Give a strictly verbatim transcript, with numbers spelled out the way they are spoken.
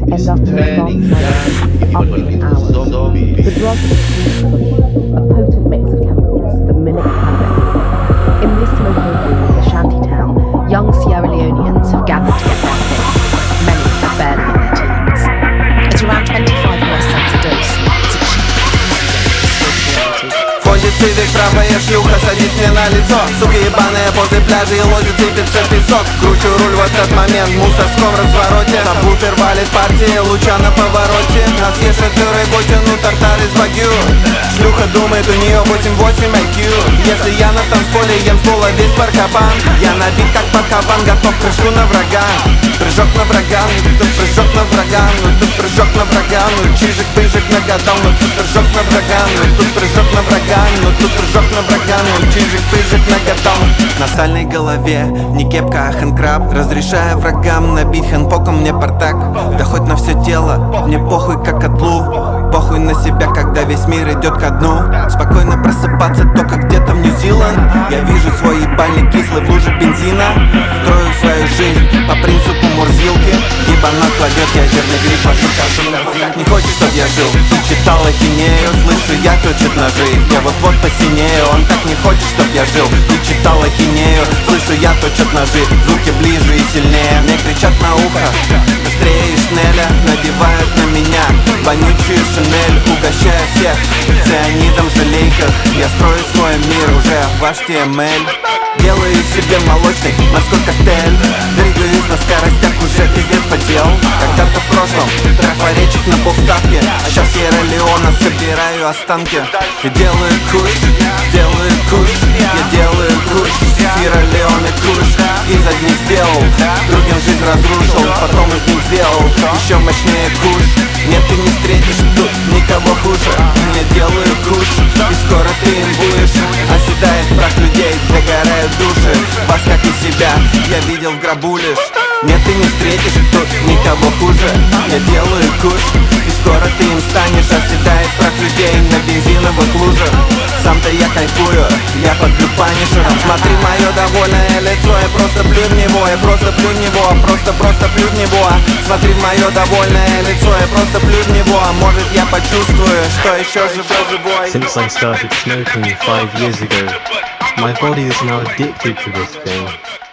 end up in a long silence after an hour. The drug is used a potent mix of chemicals that mimic cannabis. In this smoking room of a shanty town, young Sierra Leoneans have gathered to get their fix. Many are barely in their teens. At around twenty-five U S cents a dose, it's a cheap, easy dose of Ходит цивик, правая шлюха, садись мне на лицо. Сука ебаная возле пляжа и ловит, сыпется песок. Кручу руль в этот момент, в мусорском развороте. Сабвуфер валит партии, луча на повороте. Нас ешет рыботе, ну тартар из вагю. Шлюха думает, у нее восемь восемь ай кью. Если я на танцполе, ем с пола весь паркобан. Я набит как бакован, готов к прыжку на врага. Прыжок на врага, ну тут прыжок на врага. Ну тут прыжок на врага, ну чижик-пыжик нагадал. Ну тут прыжок на врага, ну тут прыжок на врага. Но тут прыжок на врага, ну чижик-пыжик нагадал. На сальной голове не кепка, а хэнкраб. Разрешая врагам набить хэнпоком мне портак. Да хоть на все тело, мне похуй как котлу. Похуй на себя, когда весь мир идет ко дну. Спокойно просыпаться только где-то в Нью-Зиланд. Я вижу свой ебальник кислый в луже бензина. Строю свою жизнь по принципу Мурзилки. Ебанат кладет ядерный гриб, пошукавшим. Не хочешь, чтоб я жил? Ты читал ахинею, слышу, я точит ножи. Я вот-вот посинею, он так не хочет, чтоб я жил. Ты читал ахинею, слышу, я точит ножи. Звуки ближе и сильнее, мне кричат на ухо. Быстрее шнеля, надевают на меня вонючую шинель, угощая всех цианидом в жалейках. Я строю свой мир уже в эйч ти эм эль. Делаю себе молочный морской коктейль. Двигаюсь на скоростях, уже пиздец подел. Когда-то в прошлом трафаретчик на полставке, а сейчас Сьерра Леона собираю останки. Я делаю куш, делаю куш, я делаю куш. Сьерра Леоне куш, из одних сделал, другим жизнь разрушил, потом из них сделал еще мощнее куш. Нет, ты не встретишь тут никого хуже. Я делаю куш, и скоро ты им будешь. Оседает прах людей, догорают души. Вас, как и себя, я видел в гробу лишь. Нет, ты не встретишь тут никого хуже. Я делаю куш, и скоро ты им станешь. Оседает прах людей на бензиновых лужах. Сам-то я кайфую, я под панишером. Смотри мое довольное лицо, я просто плю в него. Я просто плю в него, просто-просто плю в него. Смотри в мое довольное лицо, я просто плю в него. Может я почувствую, что еще живой. Since I started smoking five years ago, my body is now addicted to this thing.